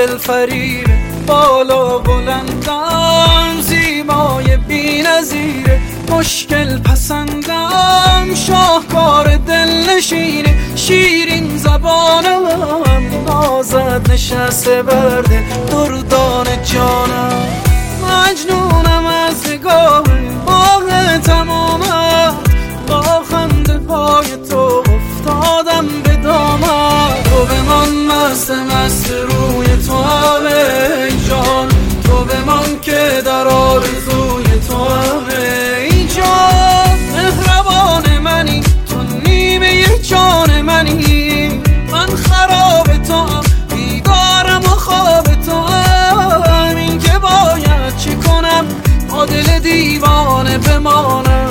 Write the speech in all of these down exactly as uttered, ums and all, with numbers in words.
دل فریب بالا بلندم، زیبای بی‌نظیره مشکل پسندم، شاهکار دل نشینه شیرین زبانم، نازد نشسته برده دردان جانم، مجنونم از نگاه باغ تمامت، با خنده پای تو افتادم به دامت، تو بمان مست مست روی تو هم ای جان، تو بمان که در آرزوی تو هم ای جان، مهربان منی تو نیمه جان منی، من خراب تو هم بیدارم و خواب تو هم، این که باید چی کنم با دل دیوانه بمانم،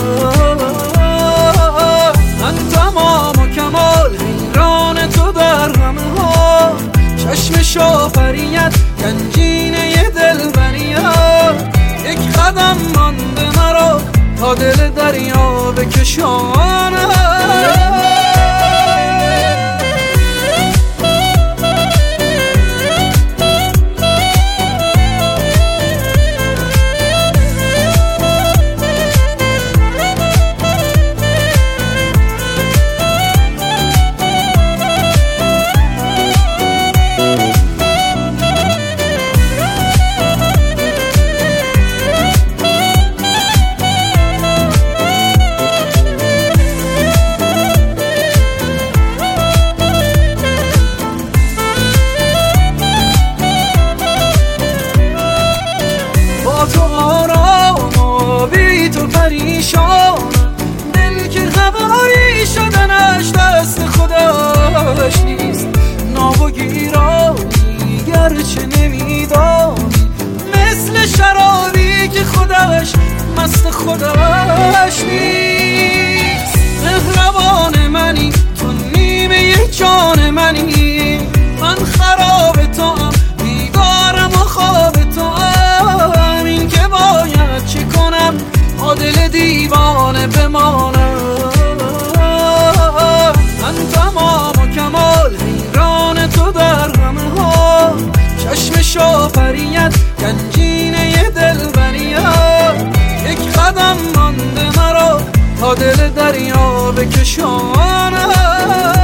من تمام و کمال حیران تو در همه ها، چشم شافریت گنجینه دلبریت، یک قدم مانده مرا تا دل دریا بکشانم. دل که خبری شدنش دست خودش نیست، ناب و گیرانی گرچه نمیدانی، مثل شرابی که خودش مست خودش نیست، مهربان منی تو نیمه جان منی، من خراب تو هم بیدارم و خواب تو هم، این که باید چی کنم با دل دیوانه بمانم، من تمام و کمال حیران تو در همه ها، چشم شافریت گنجینه دلبریت، یک قدم مانده مرا تا دل دریا بکشانم.